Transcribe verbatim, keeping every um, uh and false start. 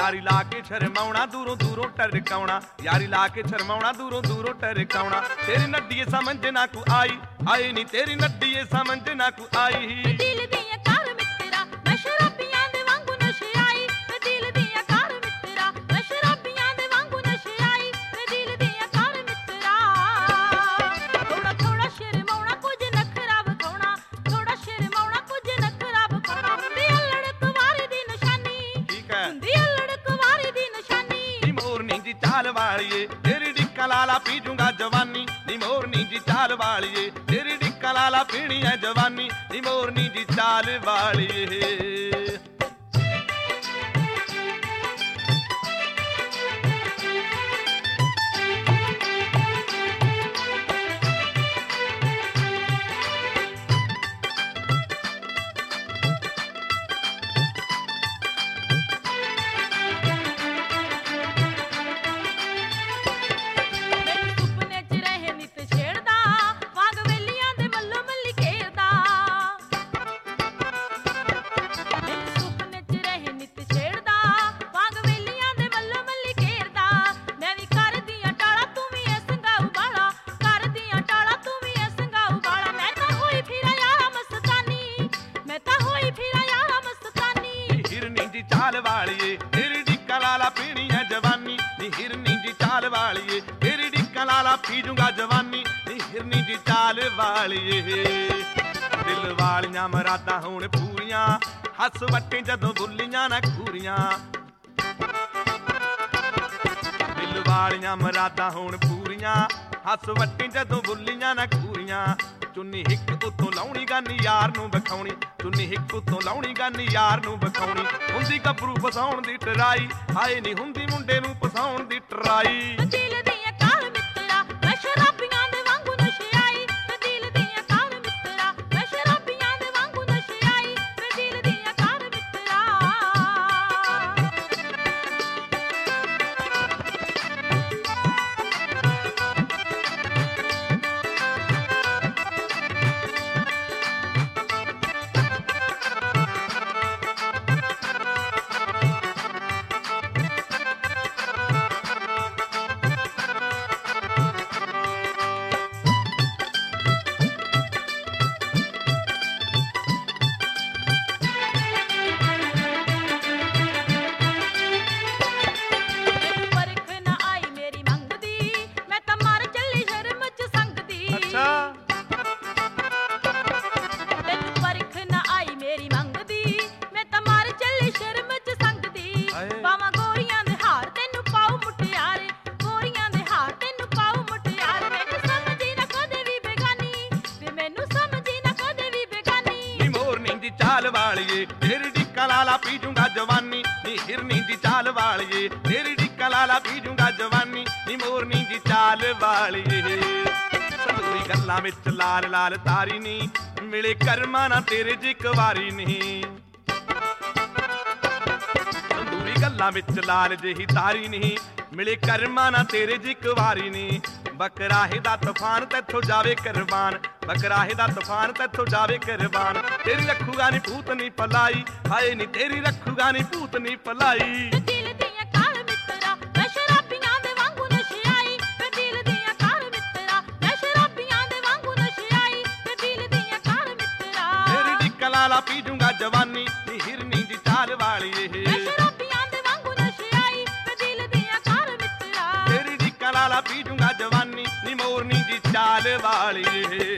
यारी ला के शर्माउणा दूरों दूरों टरकाउणा, यारी ला के शर्माउणा दूरों दूरों टरकाउणा। तेरी नड्डी समझ ना को आई, आई नी तेरी नड्डी समझ ना को आई। दिल दिया कर मित्रा मैं शराबियां दे वांगू नशे आई, मैं दिल दिया कर मित्रा मैं शराबियां दे वांगू नशे आई, मैं दिल दिया कर मित्रा। थोड़ा थोड़ा शर्माउणा कुछ नखरा विखाउणा, थोड़ा शर्माउणा कुछ नखरा विखाउणा। हुंदी लड़क वारी दी निशानी, ठीक है हुंदी लड़क वारी दी निशानी। नी मोरनी जी चाल वालिए तेरी डिक्का लाला पी जूंगा जवानी, नी मोरनी जी चाल वालिए तेरी डिक्का लाला पीनी है जवानी, नी मोरनी जी चाल वालिए। ਮੈਨੂੰ ਸੁਪਨੇ ਚ ਰਹੇ ਨਿਤ ਛੇੜਦਾ, ਵਾਂਗ ਵੇਲੀਆਂ ਦੇ ਮੱਲੋ ਮੱਲੀ ਘੇਰਦਾ। ਮੈਨੂੰ ਸੁਪਨੇ ਚ ਰਹੇ ਨਿਤ ਛੇੜਦਾ, ਵਾਂਗ ਵੇਲੀਆਂ ਦੇ ਮੱਲੋ ਮੱਲੀ ਘੇਰਦਾ। ਮੈਂ ਵੀ ਕਰਦੀ ਆਂ ਟਾਲਾ ਤੂੰ ਵੀ ਐ ਸੰਗਾਊ ਵਾਲਾ, ਕਰਦੀ ਆਂ ਟਾਲਾ ਤੂੰ ਵੀ ਐ ਸੰਗਾਊ ਵਾਲਾ। ਮੈਂ ਤਾਂ ਹੋਈ ਫਿਰਾਂ ਯਾਰਾ ਮਸਤਾਨੀ, ਮੈਂ ਤਾਂ ਹੋਈ ਫਿਰਾਂ ਯਾਰਾ ਮਸਤਾਨੀ। हिरनी जी चाल वालिए तेरी डिक्का लाला पीनी है जवानी, नी हिरनी जी चाल वालिए तेरी डिक्का लाला पी जूंगा जवानी, नी हिरनी जी चाल वालिए। दिल वालियां मरादा हुण पूरियां, हस वटे जदों बुल्लियां ना खूरियां। दिल वालियां मरादा हुण पूरियां, हस वटे जदों बुल्लियां ना खूरियां। चुन्नी हिक उतों लाउणी गन यार नूं विखाउणी, चुन्नी हिक उतों लाउणी गन यार नूं विखाउणी। हुंदी गभरू फसाउण दी टराई, हाए नी हुंदी मुंडे नूं फसाउण दी टराई। दिल दिया कर मित्रा मैं शराबियां दे वांगू नशे आई, मैं दिल दिया कर मित्रा मैं शराबियां दे वांगू नशे आई, मैं दिल दिया कर मित्रा। ਤੈਨੂੰ ਪਰਖ ਨਾ ਆਈ ਮੇਰੀ ਮੰਗਦੀ, ਮੈਂ ਤਾਂ ਮਰ ਚੱਲੀ ਸ਼ਰਮ ਚ ਸੰਗਦੀ। अच्छा ਤੈਨੂੰ ਪਰਖ ਨਾ ਆਈ ਮੇਰੀ ਮੰਗਦੀ, ਮੈਂ ਤਾਂ ਮਰ ਚੱਲੀ ਸ਼ਰਮ ਚ ਸੰਗਦੀ। ਹਾਏ। ਪਾਵਾਂ ਗੋਰੀਆਂ ਦੇ ਹਾਰ ਤੈਨੂੰ ਪਾਉ ਮੁਟਿਆਰੇ, ਗੋਰੀਆਂ ਦੇ ਹਾਰ ਤੈਨੂੰ ਪਾਉ ਮੁਟਿਆਰੇ। ਮੈਨੂੰ ਸਮਝੀ ਨਾ ਕਦੇ ਵੀ ਬੇਗਾਨੀ, ਵੇ ਮੈਨੂੰ ਸਮਝੀ ਨਾ ਕਦੇ ਵੀ ਬੇਗਾਨੀ। नी मोरनी जी चाल वालिए तेरी डिक्का लाला पी जूंगा जवानी, नी हिरनी जी चाल वालिए तेरी डिक्का लाला पी जूंगा जवानी, नी मोरनी जी चाल वालिए। संदूरी गल्लां विच लाल लाल तारी नी, मिले करमां ना तेरे ज इक वारी नी। संदूरी गल्लां विच लाल जेही तारी नी, मिले करमां ना तेरे ज इक वारी नी। बकराहे दा तूफान तैथों जावे कुर्बान, बकराहे दा तूफान तैथों जावे कुर्बान। तेरी रखूगा नी भूत नी पलाई, हाए नी तेरी रखूगा नी भूत नी पलाई। ਦਿਲ ਦੀਆਂ ਕਰ ਮਿੱਤਰਾ ਮੈਂ ਸ਼ਰਾਬੀਆਂ ਦੇ ਵਾਂਗੂ ਨਸ਼ੇ ਆਈ, ਮੈਂ ਦਿਲ ਦੀਆਂ ਕਰ ਮਿੱਤਰਾ ਮੈਂ ਸ਼ਰਾਬੀਆਂ ਦੇ ਵਾਂਗੂ ਨਸ਼ੇ ਆਈ, ਮੈਂ ਦਿਲ ਦੀਆਂ ਕਰ ਮਿੱਤਰਾ। तेरी डिक्का लाला पी जूंगा जवानी, नी हिरनी जी चाल वालिए ਮੈਂ ਸ਼ਰਾਬੀਆਂ ਦੇ ਵਾਂਗੂ ਨਸ਼ੇ ਆਈ, ਮੈਂ ਦਿਲ ਦੀਆਂ ਕਰ ਮਿੱਤਰਾ। तेरी डिक्का लाला पी जूंगा जवानी, नी मोरनी जी चाल वालिए।